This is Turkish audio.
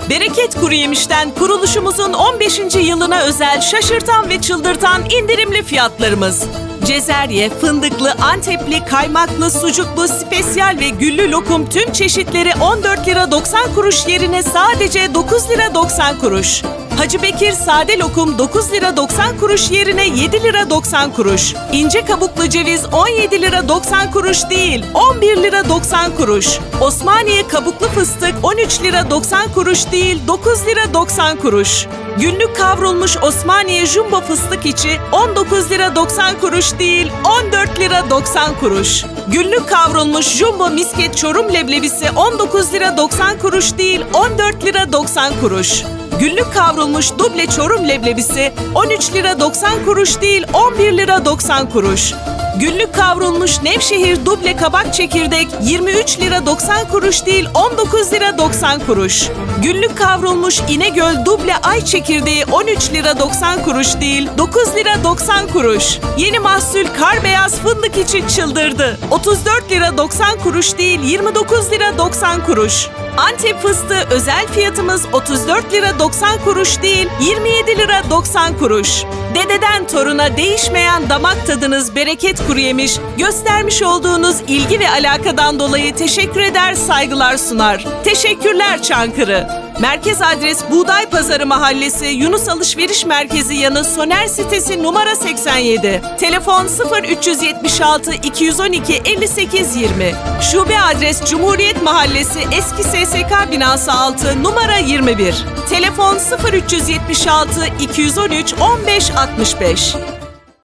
Bereket Kuruyemiş'ten kuruluşumuzun 15. yılına özel şaşırtan ve çıldırtan indirimli fiyatlarımız. Cezerye, fındıklı, antepli, kaymaklı, sucuklu, spesiyal ve güllü lokum tüm çeşitleri 14 lira 90 kuruş yerine sadece 9 lira 90 kuruş. Hacı Bekir sade lokum 9 lira 90 kuruş yerine 7 lira 90 kuruş. İnce kabuklu ceviz 17 lira 90 kuruş değil, 11 lira 90 kuruş. Osmaniye kabuklu fıstık 13 lira 90 kuruş değil, 9 lira 90 kuruş. Günlük kavrulmuş Osmaniye jumbo fıstık içi 19 lira 90 kuruş değil, 14 lira 90 kuruş. Günlük kavrulmuş jumbo misket çorum leblebisi 19 lira 90 kuruş değil, 14 lira 90 kuruş. Günlük kavrulmuş duble çorum leblebisi 13 lira 90 kuruş değil, 11 lira 90 kuruş. Günlük kavrulmuş Nevşehir duble kabak çekirdek 23 lira 90 kuruş değil, 19 lira 90 kuruş. Günlük kavrulmuş İnegöl duble ay çekirdeği 13 lira 90 kuruş değil, 9 lira 90 kuruş. Yeni mahsul kar beyaz fındık için çıldırdı. 34 lira 90 kuruş değil, 29 lira 90 kuruş. Antep fıstığı özel fiyatımız 34 lira 90 kuruş değil, 27 lira 90 kuruş. Dededen toruna değişmeyen damak tadınız Bereket Kuruyemiş, göstermiş olduğunuz ilgi ve alakadan dolayı teşekkür eder, saygılar sunar. Teşekkürler Çankırı. Merkez adres Buğday Pazarı Mahallesi, Yunus Alışveriş Merkezi yanı Soner sitesi numara 87. Telefon 0376 212 58 20. Şube adres Cumhuriyet Mahallesi Eski SSK binası 6 numara 21. Telefon 0376 213 15 65.